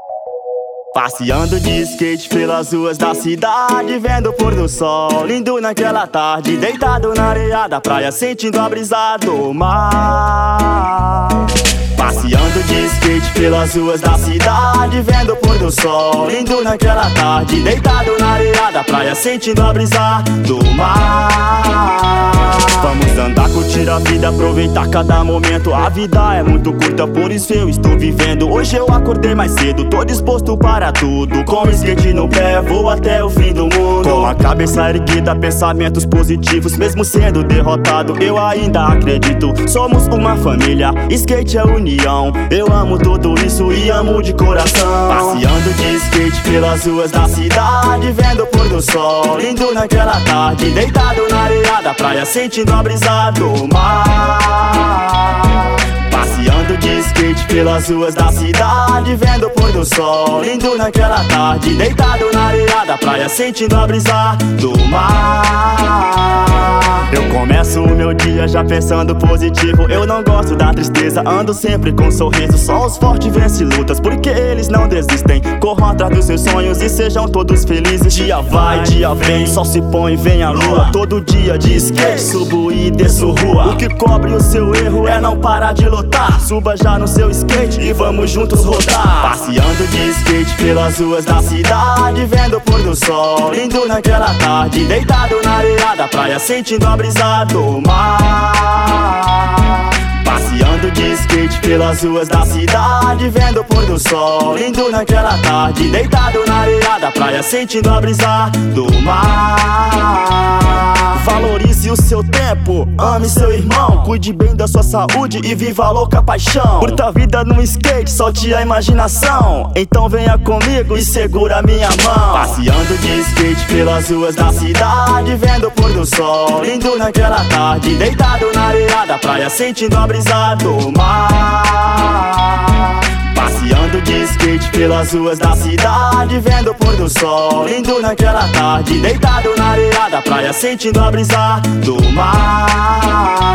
Passeando de skate pelas ruas da cidade, vendo o pôr do sol lindo naquela tarde, deitado na areia da praia, sentindo a brisa do mar. Passeando de skate pelas ruas da cidade, vendo o pôr do sol lindo naquela tarde, deitado na areia da praia, sentindo a brisa do mar. Vamos andar, curtir a vida, aproveitar cada momento. A vida é muito curta, por isso eu estou vivendo. Hoje eu acordei mais cedo, tô disposto para tudo. Com o skate no pé, vou até o fim do mundo. Com a cabeça erguida, pensamentos positivos. Mesmo sendo derrotado, eu ainda acredito. Somos uma família, skate é união. Eu amo tudo isso e amo de coração. Passeando de skate pelas ruas da cidade, vendo o pôr do sol lindo naquela tarde, deitado na areia da praia, sentindo a brisa do mar. Passeando de skate pelas ruas da cidade, vendo o pôr do sol lindo naquela tarde, deitado na areia da praia, sentindo a brisa do mar. Eu começo o meu dia já pensando positivo. Eu não gosto da tristeza, ando sempre com um sorriso. Só os fortes vencem lutas, porque eles não desistem. Corram atrás dos seus sonhos e sejam todos felizes. Dia vai, dia vem, sol se põe, vem a lua. Todo dia de skate, subo e desço rua. O que cobre o seu erro é não parar de lutar. Suba já no seu skate e vamos juntos rodar. Passeando de skate pelas ruas da cidade, vendo o pôr do sol lindo naquela tarde, deitado na areia da praia, sentindo a brisa do mar. Passeando de skate pelas ruas da cidade, vendo o pôr do sol lindo naquela tarde, deitado na areia da praia, sentindo a brisa do mar. Valorize o seu tempo, ame seu irmão, cuide bem da sua saúde e viva a louca paixão. Curta a vida no skate, solte a imaginação. Então venha comigo e segura minha mão. Passeando de skate pelas ruas da cidade, vendo o pôr do sol lindo naquela tarde, deitado na areia da praia, sentindo a brisa do mar. Passeando de skate pelas ruas da cidade, vendo o pôr do sol lindo naquela tarde, deitado na areia da praia, sentindo a brisa do mar.